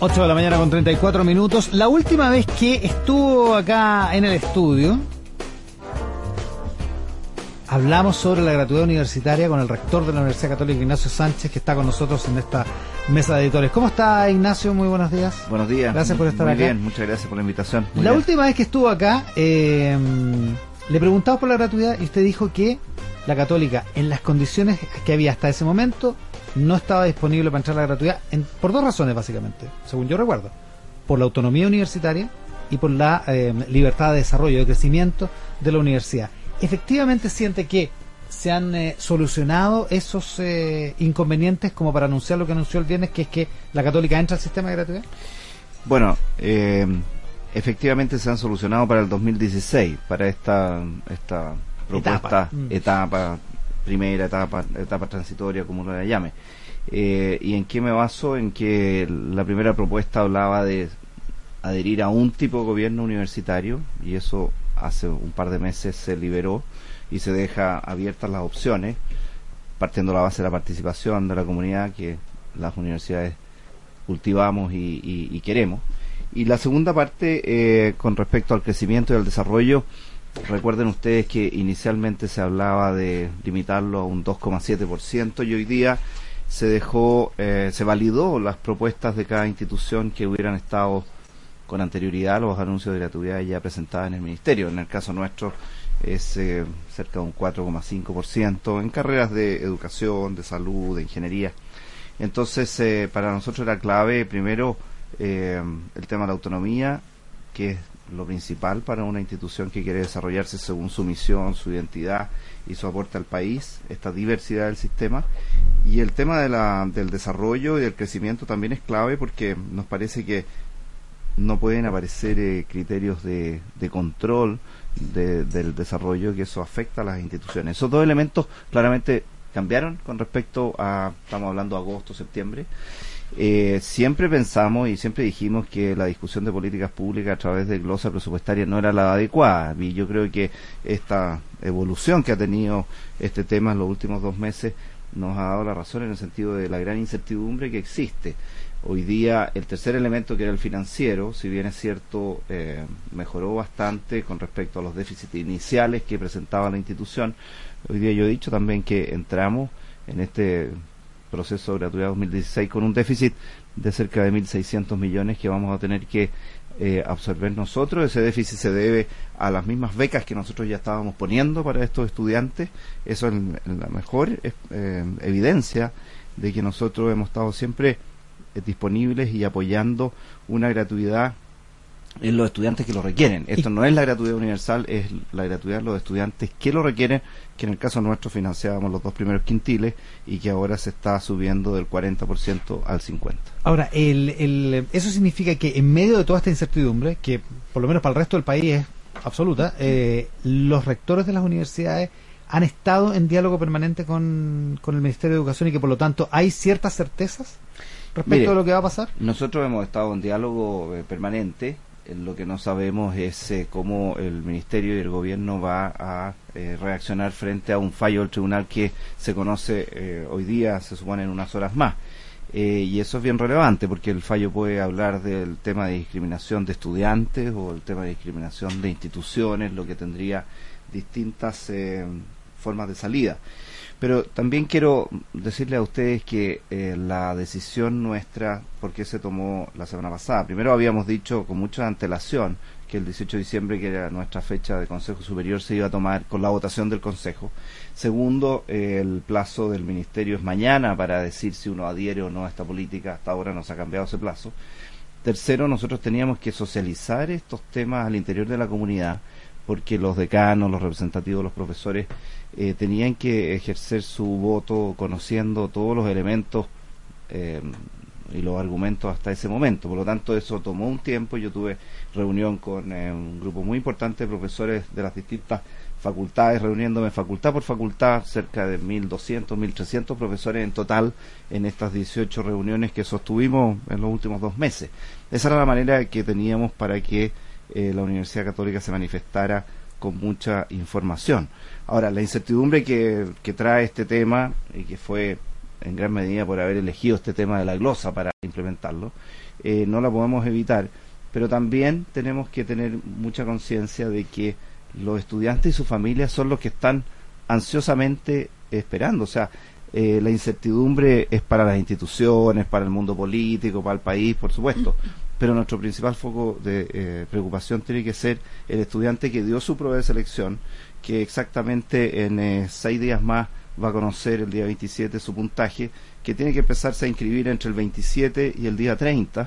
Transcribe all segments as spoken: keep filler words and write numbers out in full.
ocho de la mañana con treinta y cuatro minutos. La última vez que estuvo acá en el estudio, hablamos sobre la gratuidad universitaria con el rector de la Universidad Católica, Ignacio Sánchez, que está con nosotros en esta mesa de editores. ¿Cómo está, Ignacio? Muy buenos días. Buenos días. Gracias por estar muy acá. Muy bien, muchas gracias por la invitación. Muy la bien. última vez que estuvo acá, eh, le preguntamos por la gratuidad y usted dijo que la Católica, en las condiciones que había hasta ese momento, no estaba disponible para entrar a la gratuidad en, por dos razones, básicamente, según yo recuerdo. Por la autonomía universitaria y por la eh, libertad de desarrollo, de crecimiento de la universidad. ¿Efectivamente siente que se han eh, solucionado esos eh, inconvenientes como para anunciar lo que anunció el viernes, que es que la Católica entra al sistema de gratuidad? Bueno, eh, efectivamente se han solucionado para el dos mil dieciséis, para esta esta propuesta, etapa, etapa primera etapa, etapa transitoria, como uno la llame. Eh, ¿Y en qué me baso? En que la primera propuesta hablaba de adherir a un tipo de gobierno universitario, y eso hace un par de meses se liberó y se deja abiertas las opciones, partiendo de la base de la participación de la comunidad que las universidades cultivamos y, y, y queremos. Y la segunda parte, eh, con respecto al crecimiento y al desarrollo, recuerden ustedes que inicialmente se hablaba de limitarlo a un dos coma siete por ciento y hoy día se dejó, eh, se validó las propuestas de cada institución que hubieran estado con anterioridad a los anuncios de gratuidad ya presentados en el Ministerio. En el caso nuestro es eh, cerca de un cuatro coma cinco por ciento en carreras de educación, de salud, de ingeniería. Entonces, eh, para nosotros era clave, primero, eh, el tema de la autonomía, que es lo principal para una institución que quiere desarrollarse según su misión, su identidad y su aporte al país, esta diversidad del sistema. Y el tema de la, del desarrollo y del crecimiento también es clave, porque nos parece que no pueden aparecer eh, criterios de, de control de, del desarrollo, que eso afecta a las instituciones. Esos dos elementos claramente cambiaron con respecto a, estamos hablando de agosto, septiembre. Eh, siempre pensamos y siempre dijimos que la discusión de políticas públicas a través de glosa presupuestaria no era la adecuada, y yo creo que esta evolución que ha tenido este tema en los últimos dos meses nos ha dado la razón en el sentido de la gran incertidumbre que existe. Hoy día el tercer elemento, que era el financiero, si bien es cierto, eh, mejoró bastante con respecto a los déficits iniciales que presentaba la institución. Hoy día yo he dicho también que entramos en este proceso de gratuidad dos mil dieciséis con un déficit de cerca de mil seiscientos millones que vamos a tener que eh, absorber nosotros. Ese déficit se debe a las mismas becas que nosotros ya estábamos poniendo para estos estudiantes. Eso es la mejor eh, evidencia de que nosotros hemos estado siempre eh, disponibles y apoyando una gratuidad en los estudiantes que lo requieren. Esto no es la gratuidad universal, es la gratuidad de los estudiantes que lo requieren, que en el caso nuestro financiábamos los dos primeros quintiles y que ahora se está subiendo del cuarenta por ciento al cincuenta por ciento. Ahora, el, el, eso significa que en medio de toda esta incertidumbre, que por lo menos para el resto del país es absoluta, eh, los rectores de las universidades han estado en diálogo permanente con, con el Ministerio de Educación, y que por lo tanto hay ciertas certezas respecto Mire, a lo que va a pasar. Nosotros hemos estado en diálogo eh, permanente. Lo que no sabemos es eh, cómo el Ministerio y el Gobierno va a eh, reaccionar frente a un fallo del tribunal que se conoce eh, hoy día, se supone en unas horas más. Eh, y eso es bien relevante, porque el fallo puede hablar del tema de discriminación de estudiantes o el tema de discriminación de instituciones, lo que tendría distintas eh, formas de salida. Pero también quiero decirle a ustedes que eh, la decisión nuestra, ¿por qué se tomó la semana pasada? Primero habíamos dicho con mucha antelación que el dieciocho de diciembre, que era nuestra fecha de Consejo Superior, se iba a tomar con la votación del Consejo. Segundo, eh, el plazo del Ministerio es mañana para decir si uno adhiere o no a esta política. Hasta ahora no se ha cambiado ese plazo. Tercero, nosotros teníamos que socializar estos temas al interior de la comunidad, porque los decanos, los representativos, los profesores eh, tenían que ejercer su voto conociendo todos los elementos eh, y los argumentos hasta ese momento. Por lo tanto, eso tomó un tiempo. Yo tuve reunión con eh, un grupo muy importante de profesores de las distintas facultades, reuniéndome facultad por facultad, cerca de mil doscientos, mil trescientos profesores en total en estas dieciocho reuniones que sostuvimos en los últimos dos meses. Esa era la manera que teníamos para que eh, la Universidad Católica se manifestara con mucha información. Ahora, la incertidumbre que, que trae este tema, y que fue en gran medida por haber elegido este tema de la glosa para implementarlo, eh, no la podemos evitar, pero también tenemos que tener mucha conciencia de que los estudiantes y sus familias son los que están ansiosamente esperando. O sea, eh, la incertidumbre es para las instituciones, para el mundo político, para el país, por supuesto, pero nuestro principal foco de eh, preocupación tiene que ser el estudiante que dio su prueba de selección, que exactamente en eh, seis días más va a conocer el día veintisiete su puntaje, que tiene que empezarse a inscribir entre el veintisiete y el día treinta,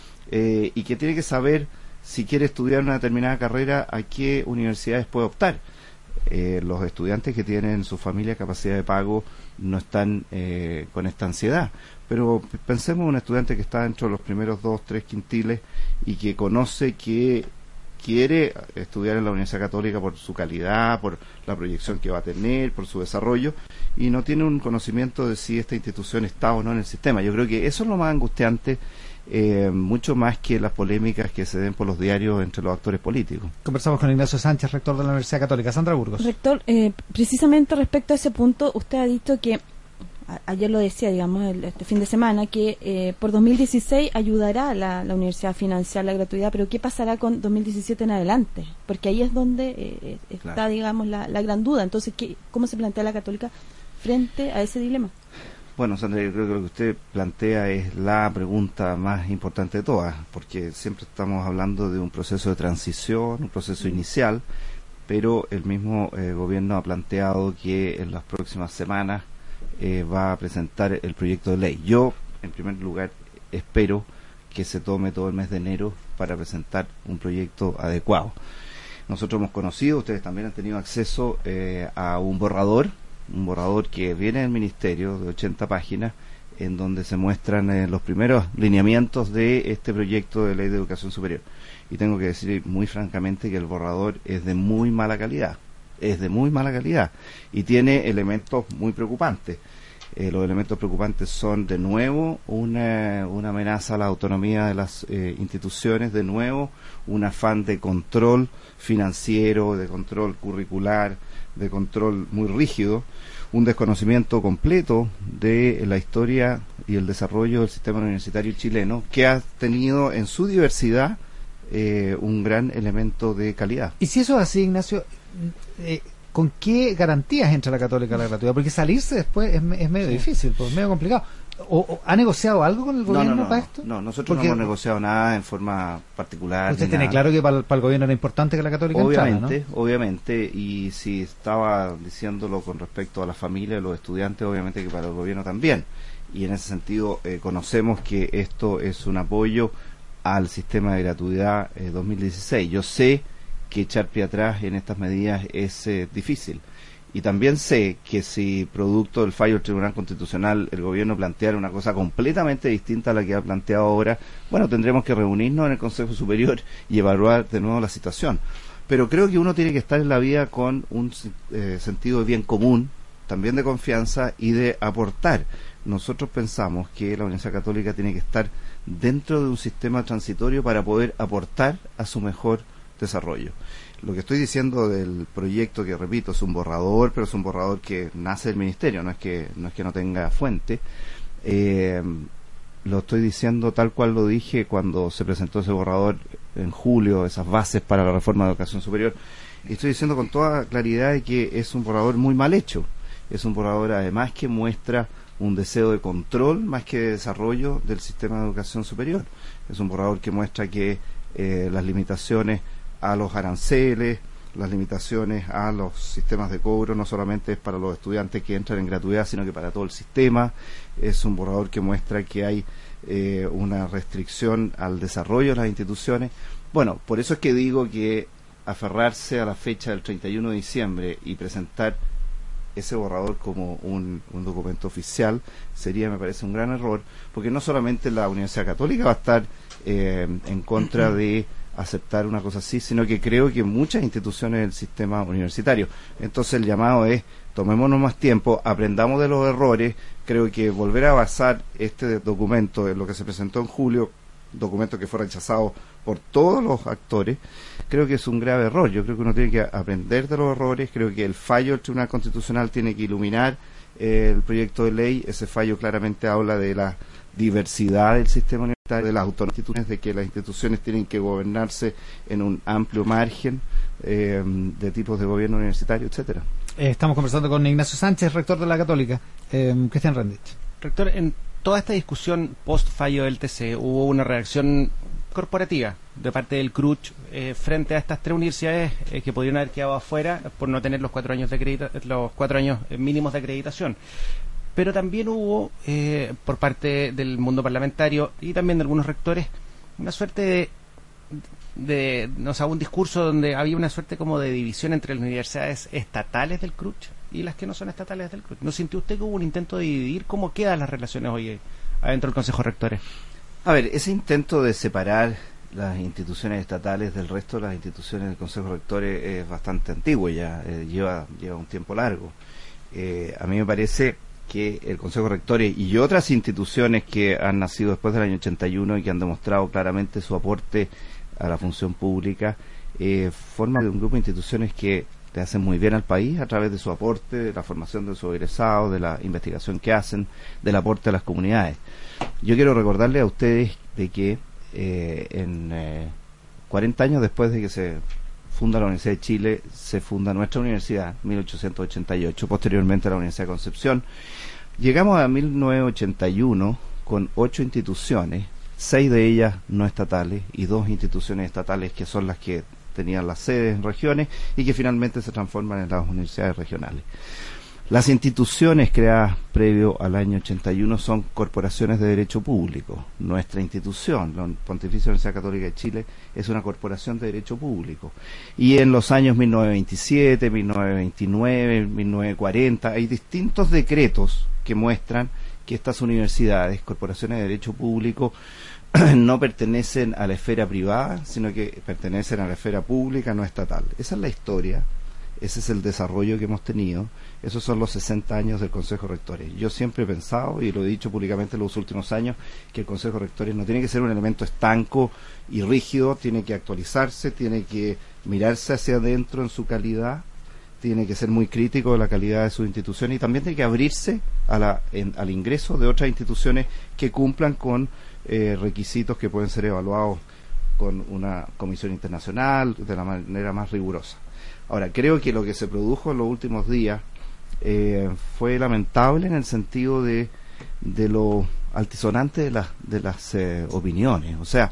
eh, y que tiene que saber si quiere estudiar una determinada carrera, a qué universidades puede optar. Eh, los estudiantes que tienen su familia capacidad de pago no están eh, con esta ansiedad, pero pensemos en un estudiante que está dentro de los primeros dos, tres quintiles y que conoce que quiere estudiar en la Universidad Católica por su calidad, por la proyección que va a tener, por su desarrollo, y no tiene un conocimiento de si esta institución está o no en el sistema. Yo creo que eso es lo más angustiante, eh, mucho más que las polémicas que se den por los diarios entre los actores políticos. Conversamos con Ignacio Sánchez, rector de la Universidad Católica. Sandra Burgos. Rector, eh, precisamente respecto a ese punto, usted ha dicho que, a, ayer lo decía, digamos, el, este fin de semana, que eh, por dos mil dieciséis ayudará la, la universidad a financiar la gratuidad, pero ¿qué pasará con dos mil diecisiete en adelante? Porque ahí es donde eh, está, claro, digamos, la, la gran duda. Entonces, ¿qué, ¿cómo se plantea la Católica frente a ese dilema? Bueno, Sandra, yo creo que lo que usted plantea es la pregunta más importante de todas, porque siempre estamos hablando de un proceso de transición, un proceso inicial, pero el mismo eh, gobierno ha planteado que en las próximas semanas eh, va a presentar el proyecto de ley. Yo, en primer lugar, espero que se tome todo el mes de enero para presentar un proyecto adecuado. Nosotros hemos conocido, ustedes también han tenido acceso eh, a un borrador, un borrador que viene del Ministerio de ochenta páginas, en donde se muestran eh, los primeros lineamientos de este proyecto de ley de educación superior. Y tengo que decir muy francamente que el borrador es de muy mala calidad, es de muy mala calidad, y tiene elementos muy preocupantes. Eh, los elementos preocupantes son, de nuevo, una, una amenaza a la autonomía de las eh, instituciones, de nuevo, un afán de control financiero, de control curricular, de control muy rígido, un desconocimiento completo de la historia y el desarrollo del sistema universitario chileno, que ha tenido en su diversidad eh, un gran elemento de calidad. Y si eso es así, Ignacio, eh, ¿con qué garantías entra la Católica a la gratuidad? Porque salirse después es, es medio sí. difícil, pues medio complicado. ¿O, o ha negociado algo con el gobierno no, no, no, para esto? No, nosotros Porque no hemos negociado nada en forma particular. Usted tiene nada. claro que para el, para el gobierno era importante que la Católica obviamente, entrara, ¿no? Obviamente, y si estaba diciéndolo con respecto a la familia, los estudiantes, obviamente que para el gobierno también. Y en ese sentido eh, conocemos que esto es un apoyo al sistema de gratuidad eh, dos mil dieciséis. Yo sé que echar pie atrás en estas medidas es eh, difícil. Y también sé que si, producto del fallo del Tribunal Constitucional, el gobierno planteara una cosa completamente distinta a la que ha planteado ahora, bueno, tendremos que reunirnos en el Consejo Superior y evaluar de nuevo la situación. Pero creo que uno tiene que estar en la vida con un eh, sentido de bien común, también de confianza y de aportar. Nosotros pensamos que la Universidad Católica tiene que estar dentro de un sistema transitorio para poder aportar a su mejor desarrollo. Lo que estoy diciendo del proyecto, que repito, es un borrador, pero es un borrador que nace del Ministerio, no es que no es que no tenga fuente. Eh, lo estoy diciendo tal cual lo dije cuando se presentó ese borrador en julio, esas bases para la reforma de la educación superior. Y estoy diciendo con toda claridad de que es un borrador muy mal hecho. Es un borrador además que muestra un deseo de control más que de desarrollo del sistema de educación superior. Es un borrador que muestra que eh, las limitaciones a los aranceles, las limitaciones a los sistemas de cobro, no solamente es para los estudiantes que entran en gratuidad, sino que para todo el sistema. Es un borrador que muestra que hay eh, una restricción al desarrollo de las instituciones. Bueno, por eso es que digo que aferrarse a la fecha del treinta y uno de diciembre y presentar ese borrador como un, un documento oficial sería, me parece, un gran error, porque no solamente la Universidad Católica va a estar eh, en contra de aceptar una cosa así, sino que creo que muchas instituciones del sistema universitario. Entonces el llamado es, tomémonos más tiempo, aprendamos de los errores. Creo que volver a basar este documento en lo que se presentó en julio, documento que fue rechazado por todos los actores, creo que es un grave error. Yo creo que uno tiene que aprender de los errores. Creo que el fallo del Tribunal Constitucional tiene que iluminar eh, el proyecto de ley. Ese fallo claramente habla de la diversidad del sistema universitario, de las autonomías, de que las instituciones tienen que gobernarse en un amplio margen eh, de tipos de gobierno universitario, etcétera. Eh, estamos conversando con Ignacio Sánchez, rector de la Católica. Eh, Cristian Rendich. Rector, en toda esta discusión post fallo del T C hubo una reacción corporativa de parte del C R U C eh, frente a estas tres universidades eh, que podrían haber quedado afuera por no tener los cuatro años de acredita los cuatro años mínimos de acreditación. Pero también hubo eh, por parte del mundo parlamentario y también de algunos rectores una suerte de, de no sé, un discurso donde había una suerte como de división entre las universidades estatales del C R U C y las que no son estatales del C R U C. ¿No sintió usted que hubo un intento de dividir? ¿Cómo quedan las relaciones hoy adentro del Consejo de Rectores? A ver, ese intento de separar las instituciones estatales del resto de las instituciones del Consejo de Rectores es bastante antiguo ya, eh, lleva, lleva un tiempo largo. Eh, a mí me parece que el Consejo de Rectores y otras instituciones que han nacido después del año ochenta y uno y que han demostrado claramente su aporte a la función pública, eh, forman un grupo de instituciones que le hacen muy bien al país a través de su aporte, de la formación de sus egresados, de la investigación que hacen, del aporte a las comunidades. Yo quiero recordarle a ustedes de que eh, en eh, cuarenta años después de que se funda la Universidad de Chile, se funda nuestra universidad, mil ochocientos ochenta y ocho, posteriormente la Universidad de Concepción. Llegamos a mil novecientos ochenta y uno con ocho instituciones, seis de ellas no estatales y dos instituciones estatales que son las que tenían las sedes en regiones y que finalmente se transforman en las universidades regionales. Las instituciones creadas previo al año ochenta y uno son corporaciones de derecho público. Nuestra institución, la Pontificia Universidad Católica de Chile, es una corporación de derecho público. Y en los años mil novecientos veintisiete, mil novecientos veintinueve, mil novecientos cuarenta, hay distintos decretos que muestran que estas universidades, corporaciones de derecho público, no pertenecen a la esfera privada, sino que pertenecen a la esfera pública no estatal. Esa es la historia. Ese es el desarrollo que hemos tenido. Esos son los sesenta años del Consejo de Rectores. Yo siempre he pensado, y lo he dicho públicamente en los últimos años, que el Consejo de Rectores no tiene que ser un elemento estanco y rígido, tiene que actualizarse, tiene que mirarse hacia adentro en su calidad, tiene que ser muy crítico de la calidad de sus instituciones y también tiene que abrirse a la, en, al ingreso de otras instituciones que cumplan con eh, requisitos que pueden ser evaluados con una comisión internacional de la manera más rigurosa. Ahora, creo que lo que se produjo en los últimos días eh, fue lamentable en el sentido de, de lo altisonante de, la, de las eh, opiniones. O sea,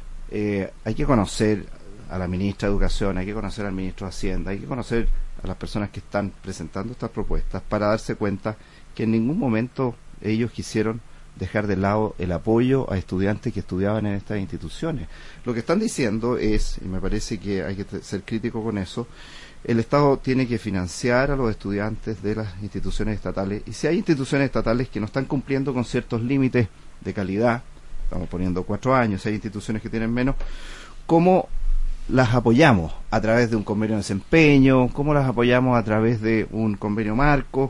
eh, hay que conocer a la ministra de Educación, hay que conocer al ministro de Hacienda, hay que conocer a las personas que están presentando estas propuestas para darse cuenta que en ningún momento ellos quisieron dejar de lado el apoyo a estudiantes que estudiaban en estas instituciones. Lo que están diciendo es, y me parece que hay que ser crítico con eso, el Estado tiene que financiar a los estudiantes de las instituciones estatales, y si hay instituciones estatales que no están cumpliendo con ciertos límites de calidad, estamos poniendo cuatro años, si hay instituciones que tienen menos, ¿cómo las apoyamos? A través de un convenio de desempeño, ¿cómo las apoyamos a través de un convenio marco?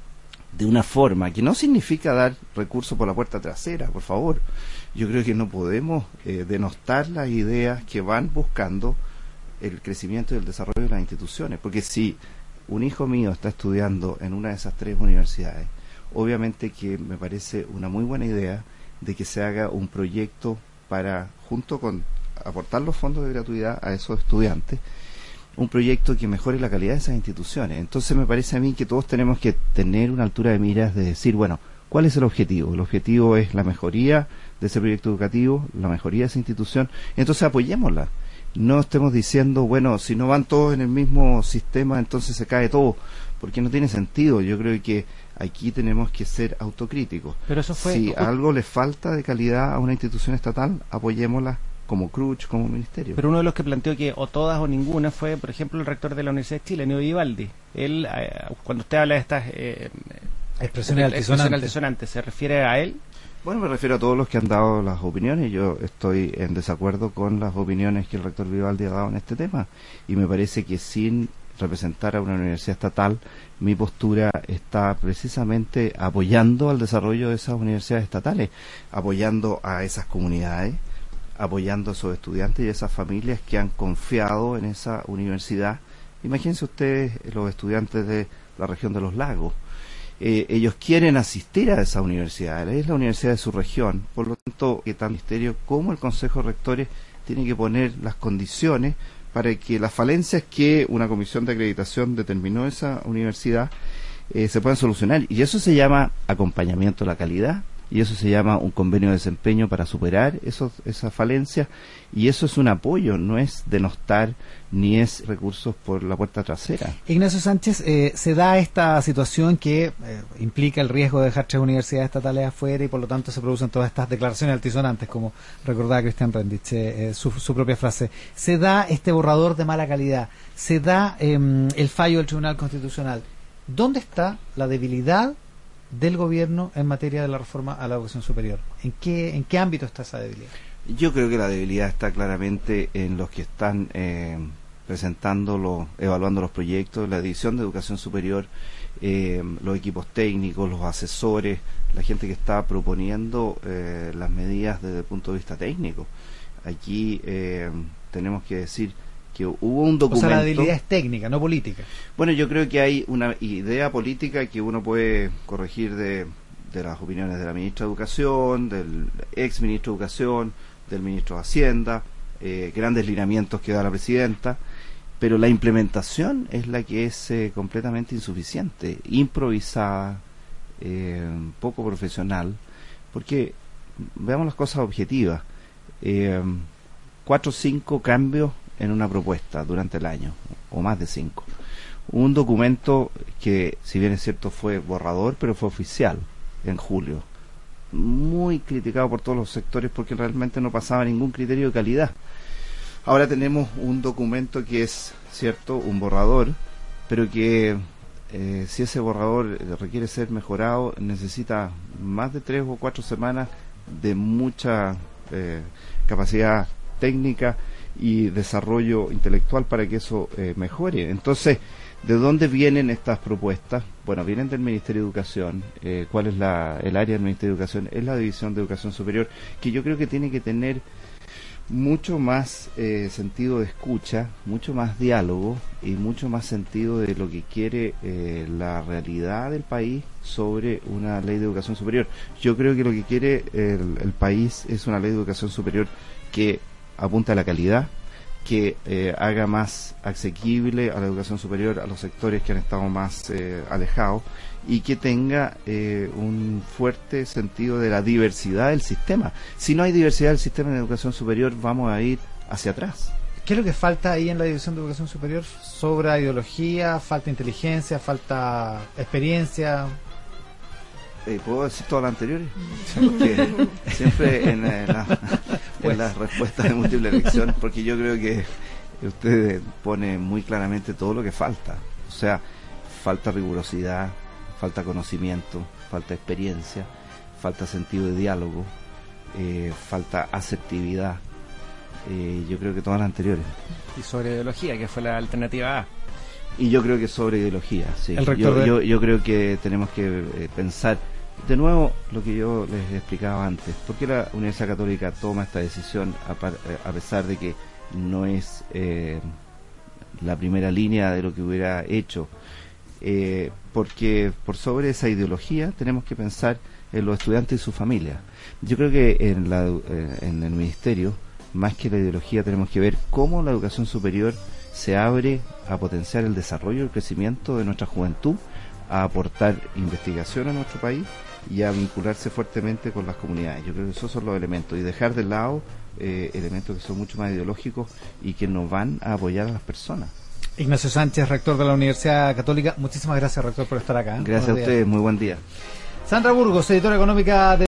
De una forma que no significa dar recursos por la puerta trasera, por favor. Yo creo que no podemos eh, denostar las ideas que van buscando el crecimiento y el desarrollo de las instituciones, porque si un hijo mío está estudiando en una de esas tres universidades, obviamente que me parece una muy buena idea de que se haga un proyecto para, junto con aportar los fondos de gratuidad a esos estudiantes, un proyecto que mejore la calidad de esas instituciones. Entonces me parece a mí que todos tenemos que tener una altura de miras de decir, bueno, ¿cuál es el objetivo? El objetivo es la mejoría de ese proyecto educativo, la mejoría de esa institución, entonces apoyémosla. No estemos diciendo, bueno, si no van todos en el mismo sistema, entonces se cae todo, porque no tiene sentido. Yo creo que aquí tenemos que ser autocríticos. Pero eso fue... Si algo le falta de calidad a una institución estatal, apoyémosla como C R U C, como ministerio. Pero uno de los que planteó que o todas o ninguna fue, por ejemplo, el rector de la Universidad de Chile, Neo Vivaldi. Él, eh, cuando usted habla de estas eh, expresiones altisonantes, altisonantes, ¿se refiere a él? Bueno, me refiero a todos los que han dado las opiniones. Yo estoy en desacuerdo con las opiniones que el rector Vivaldi ha dado en este tema, y me parece que sin representar a una universidad estatal, mi postura está precisamente apoyando al desarrollo de esas universidades estatales, apoyando a esas comunidades, apoyando a esos estudiantes y a esas familias que han confiado en esa universidad. Imagínense ustedes los estudiantes de la región de los lagos, eh, ellos quieren asistir a esa universidad, es la universidad de su región, por lo tanto, que tanto el Ministerio como el Consejo de Rectores tienen que poner las condiciones para que las falencias que una comisión de acreditación determinó esa universidad eh, se puedan solucionar. Y eso se llama acompañamiento a la calidad, y eso se llama un convenio de desempeño para superar esos, esas falencias, y eso es un apoyo, no es denostar ni es recursos por la puerta trasera. Ignacio Sánchez, eh, se da esta situación que eh, implica el riesgo de dejar tres universidades estatales afuera y por lo tanto se producen todas estas declaraciones altisonantes, como recordaba Cristian Rendich, eh, su, su propia frase. Se da este borrador de mala calidad, se da eh, el fallo del Tribunal Constitucional. ¿Dónde está la debilidad del gobierno en materia de la reforma a la educación superior? ¿En qué, en qué ámbito está esa debilidad? Yo creo que la debilidad está claramente en los que están eh, presentando, los, evaluando los proyectos, la División de Educación Superior, eh, los equipos técnicos, los asesores, la gente que está proponiendo eh, las medidas desde el punto de vista técnico. Aquí eh, tenemos que decir que hubo un documento... O sea, la debilidad es técnica, no política. Bueno, yo creo que hay una idea política que uno puede corregir de, de las opiniones de la ministra de Educación, del ex ministro de Educación, del ministro de Hacienda, eh, grandes lineamientos que da la presidenta, pero la implementación es la que es eh, completamente insuficiente, improvisada, eh, poco profesional, porque veamos las cosas objetivas, eh, cuatro o cinco cambios en una propuesta durante el año, o más de cinco. Un documento que, si bien es cierto, fue borrador, pero fue oficial en julio. Muy criticado por todos los sectores porque realmente no pasaba ningún criterio de calidad. Ahora tenemos un documento que es, cierto, un borrador, pero que eh, si ese borrador requiere ser mejorado, necesita más de tres o cuatro semanas de mucha eh, capacidad técnica y desarrollo intelectual para que eso eh, mejore. Entonces, ¿de dónde vienen estas propuestas? Bueno, vienen del Ministerio de Educación. Eh, ¿Cuál es la, el área del Ministerio de Educación? Es la División de Educación Superior, que yo creo que tiene que tener mucho más eh, sentido de escucha, mucho más diálogo y mucho más sentido de lo que quiere eh, la realidad del país sobre una ley de educación superior. Yo creo que lo que quiere el, el país es una ley de educación superior que apunta a la calidad, que eh, haga más asequible a la educación superior a los sectores que han estado más eh, alejados y que tenga eh, un fuerte sentido de la diversidad del sistema. Si no hay diversidad del sistema de educación superior, vamos a ir hacia atrás. ¿Qué es lo que falta ahí en la División de Educación Superior? ¿Sobra ideología, falta inteligencia, falta experiencia? Eh, ¿Puedo decir todas las anteriores? Porque siempre en, en, la, pues. en las respuestas de múltiple elección, porque yo creo que usted pone muy claramente todo lo que falta. O sea, falta rigurosidad, falta conocimiento, falta experiencia, falta sentido de diálogo, eh, falta asertividad. Eh, yo creo que todas las anteriores. Y sobre ideología, que fue la alternativa A. Y yo creo que sobre ideología, sí. El yo, de... yo, yo creo que tenemos que eh, pensar, de nuevo, lo que yo les explicaba antes. ¿Por qué la Universidad Católica toma esta decisión a, par, a pesar de que no es eh, la primera línea de lo que hubiera hecho? Eh, porque por sobre esa ideología tenemos que pensar en los estudiantes y su familia. Yo creo que en, la, eh, en el Ministerio, más que la ideología, tenemos que ver cómo la educación superior se abre a potenciar el desarrollo y el crecimiento de nuestra juventud, a aportar investigación a nuestro país y a vincularse fuertemente con las comunidades. Yo creo que esos son los elementos, y dejar de lado eh, elementos que son mucho más ideológicos y que nos van a apoyar a las personas. Ignacio Sánchez, rector de la Universidad Católica, muchísimas gracias, rector, por estar acá. Gracias a ustedes, muy buen día. Sandra Burgos, editora económica de